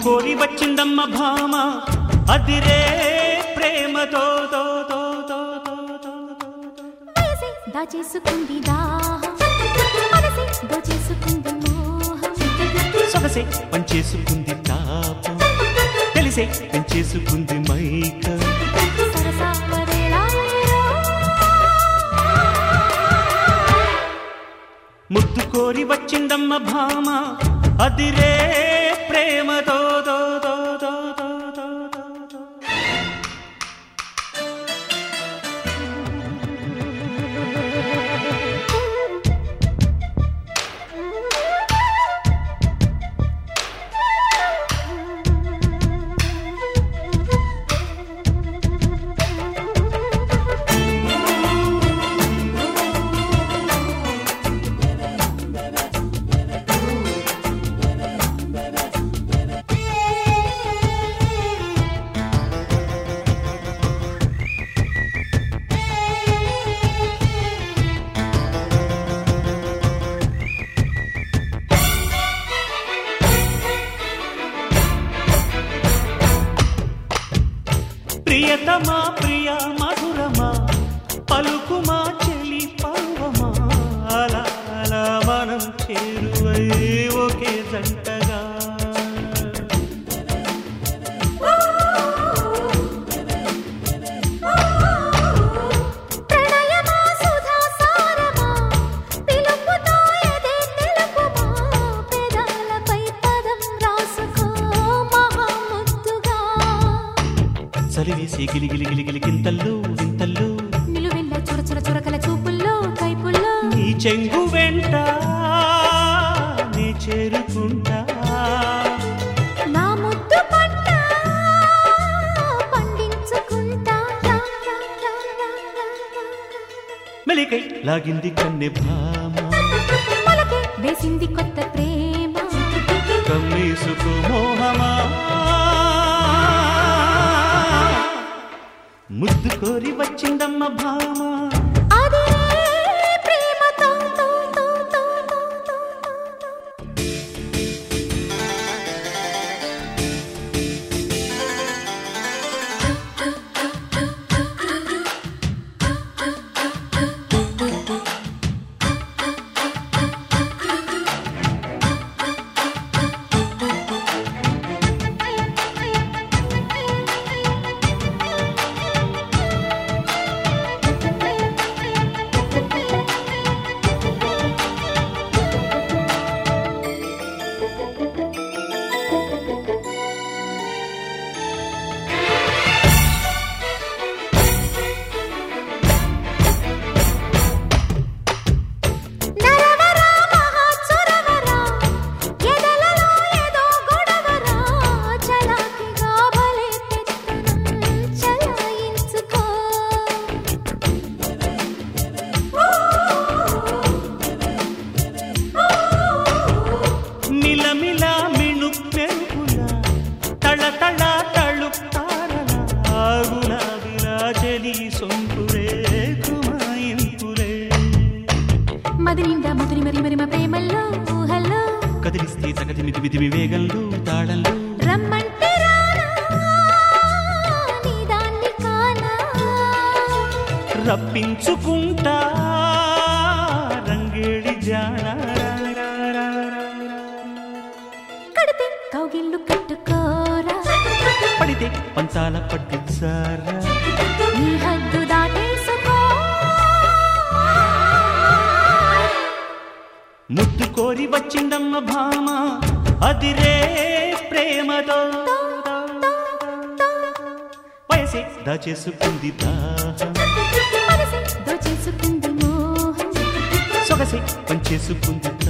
కోరి వచ్చిందమ్మ భామ అదిరే ప్రేమతో దాచేసుకుంది దాహం మనసే దోచేసుకుంది మోహం సొగసే పంచేసుకుంది తాపం తెలిసే పెంచేసుకుంది మైకం ముద్దు కోరి వచ్చిందమ్మ భామ అదిరే ప్రేమతో ప్రియతమా ప్రియ మధురమా పలుకుమా చెలి పర్వమా అలా అలా మనం చేరువై ఒకే జంటగా చలివేసి గిలిగిలి గింతల్లో వింతల్లో నిలువెల్ల చురకల చూపుల్లో కైపుల్లో నీ చెంగు వెంట నీ చేరుకుంటా నా ముద్దు పంట పండించుకుంటా మెలికై లాగింది కన్నె భామ మొలకే వేసింది కొత్త ప్రేమ కమ్మేసుకో మోహమా ముద్దు కోరి వచ్చిందమ్మ భామ మదినిండా మరి ప్రేమల్లో ఊహల్లో కదిలిస్తే సగతి మిది వేగంలో తాళంలో రమ్మంటే నీదాన్ని కానా రప్పించుకుంటా రంగేడి జాణ కడితే కౌగిళ్ళు కట్టుకోరా పడితే పంతాల పట్టించారా నీ హద్దు దాటేసుకో ముద్దు కోరి వచ్చిందమ్మ భామ అదిరే ప్రేమతో వయసే దాచేసుకుంది దాహం మనసే దోచేసుకుంది మోహం సొగసే పంచేసుకుంది